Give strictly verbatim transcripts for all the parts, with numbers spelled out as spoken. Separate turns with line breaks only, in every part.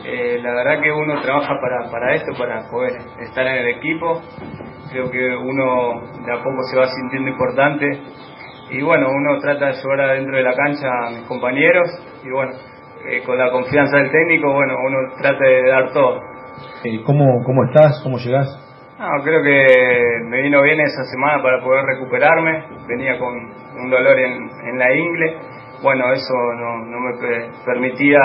Eh, la verdad que uno trabaja para, para esto, para poder estar en el equipo. Creo que uno de a poco se va sintiendo importante y bueno, uno trata de llevar adentro de la cancha a mis compañeros y bueno, eh, con la confianza del técnico, bueno, uno trata de dar todo.
¿Cómo, cómo estás? ¿Cómo llegás?
No, creo que me vino bien esa semana para poder recuperarme. Venía con un dolor en, en la ingle. Bueno, eso no, no me permitía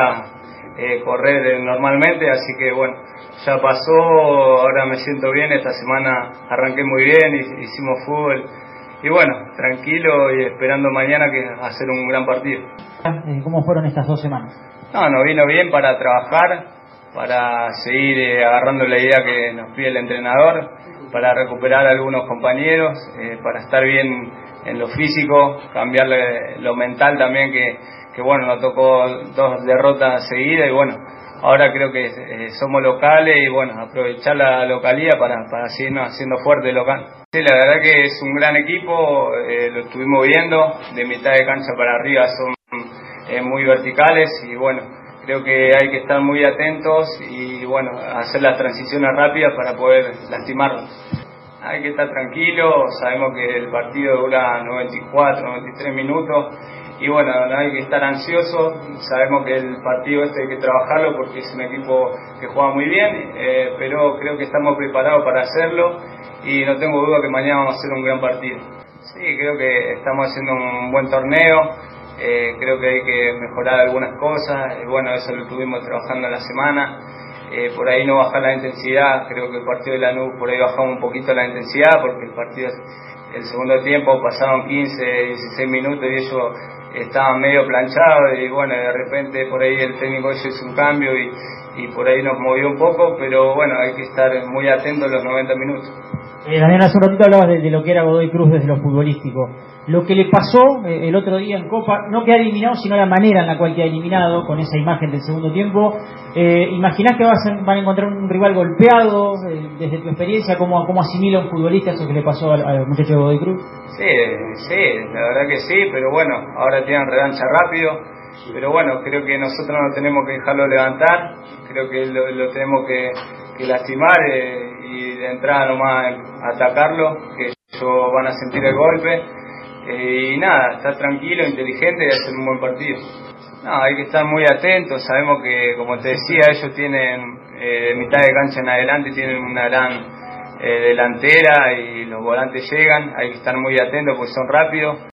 eh, correr normalmente, así que bueno, ya pasó, ahora me siento bien. Esta semana arranqué muy bien, hicimos fútbol y bueno, tranquilo y esperando mañana que hacer un gran partido.
¿Cómo fueron estas dos semanas?
No, nos vino bien para trabajar, para seguir eh, agarrando la idea que nos pide el entrenador, para recuperar a algunos compañeros, eh, para estar bien en lo físico, cambiar lo mental también, que, que bueno, nos tocó dos derrotas seguidas y bueno, ahora creo que eh, somos locales y bueno, aprovechar la localía para, para seguirnos haciendo fuerte local. Sí, la verdad que es un gran equipo, eh, lo estuvimos viendo, de mitad de cancha para arriba son eh, muy verticales y bueno, creo que hay que estar muy atentos y bueno, hacer las transiciones rápidas para poder lastimarlos. Hay que estar tranquilo, sabemos que el partido dura noventa y cuatro, noventa y tres minutos y bueno, no hay que estar ansioso, sabemos que el partido este hay que trabajarlo porque es un equipo que juega muy bien, eh, pero creo que estamos preparados para hacerlo y no tengo duda que mañana vamos a hacer un gran partido. Sí, creo que estamos haciendo un buen torneo, eh, creo que hay que mejorar algunas cosas, y bueno, eso lo estuvimos trabajando en la semana. Eh, por ahí no bajar la intensidad, creo que el partido de Lanús por ahí bajamos un poquito la intensidad porque el partido, el segundo tiempo pasaron quince, dieciséis minutos y ellos estaban medio planchados y bueno, de repente por ahí el técnico hizo un cambio y, y por ahí nos movió un poco, pero bueno, hay que estar muy atentos los noventa minutos.
Eh, Daniel, hace un ratito hablabas de, de lo que era Godoy Cruz desde lo futbolístico. Lo que le pasó eh, el otro día en Copa, no queda eliminado, sino la manera en la cual queda eliminado, con esa imagen del segundo tiempo. Eh, ¿Imaginás que vas a, van a encontrar un rival golpeado? Eh, desde tu experiencia, ¿cómo, cómo asimila un futbolista eso que le pasó al, al muchacho de Godoy Cruz?
Sí, sí, la verdad que sí, pero bueno, ahora tienen revancha rápido. Pero bueno, creo que nosotros no tenemos que dejarlo levantar, creo que lo, lo tenemos que, que lastimar eh, y de entrada nomás atacarlo, que ellos van a sentir el golpe. Eh, y nada, estar tranquilo, inteligente y hacer un buen partido. No, hay que estar muy atentos, sabemos que como te decía, ellos tienen eh, de mitad de cancha en adelante, tienen una gran eh, delantera y los volantes llegan, hay que estar muy atentos porque son rápidos.